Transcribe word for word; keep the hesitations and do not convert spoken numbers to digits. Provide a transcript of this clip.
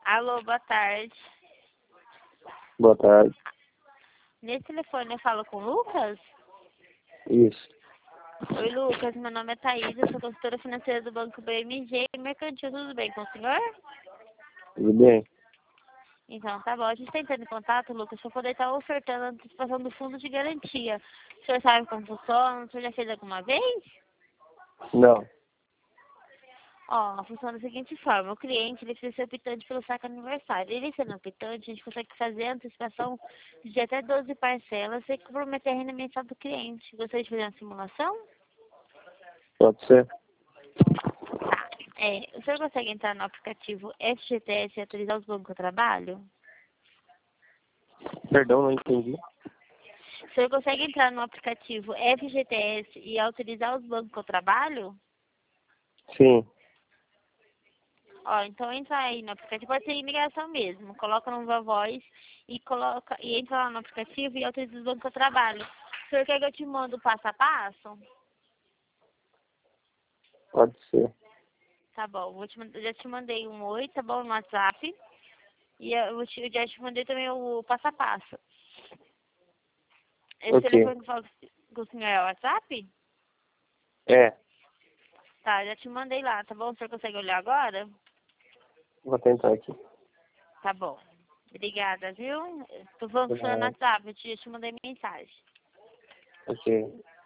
Alô, boa tarde. Boa tarde. Nesse telefone eu falo com o Lucas? Isso. Oi, Lucas. Meu nome é Thaís, eu sou consultora financeira do Banco B M G e Mercantil. Tudo bem com o senhor? Tudo bem? Então, tá bom. A gente está entrando em contato, Lucas, para poder estar ofertando a antecipação do fundo de garantia. O senhor sabe como funciona? O senhor já fez alguma vez? Não. Ó, funciona da seguinte forma. O cliente, ele precisa ser optante pelo saque aniversário. Ele sendo optante, a gente consegue fazer a antecipação de até doze parcelas sem comprometer a renda mensal do cliente. Gostaria de fazer uma simulação? Pode ser? Tá. É, o senhor consegue entrar no aplicativo F G T S e autorizar os bancos que eu trabalho? Perdão, não entendi. O senhor consegue entrar no aplicativo F G T S e autorizar os bancos que eu trabalho? Sim. Ó, então entra aí no aplicativo, pode ser imigração mesmo. Coloca no Viva Voz e coloca e entra lá no aplicativo e autoriza os bancos que eu trabalho. O senhor quer que eu te mande o passo a passo? Pode ser. Tá bom, vou te, eu já te mandei um oi, tá bom, no WhatsApp. E eu, vou te, eu já te mandei também o passo a passo. Esse Ok. telefone que fala com o senhor é o WhatsApp? É. Tá, já te mandei lá, tá bom? O senhor consegue olhar agora? Vou tentar aqui. Tá bom. Obrigada, viu? Tô falando com o senhor no É. WhatsApp, eu te, eu te mandei mensagem. Ok.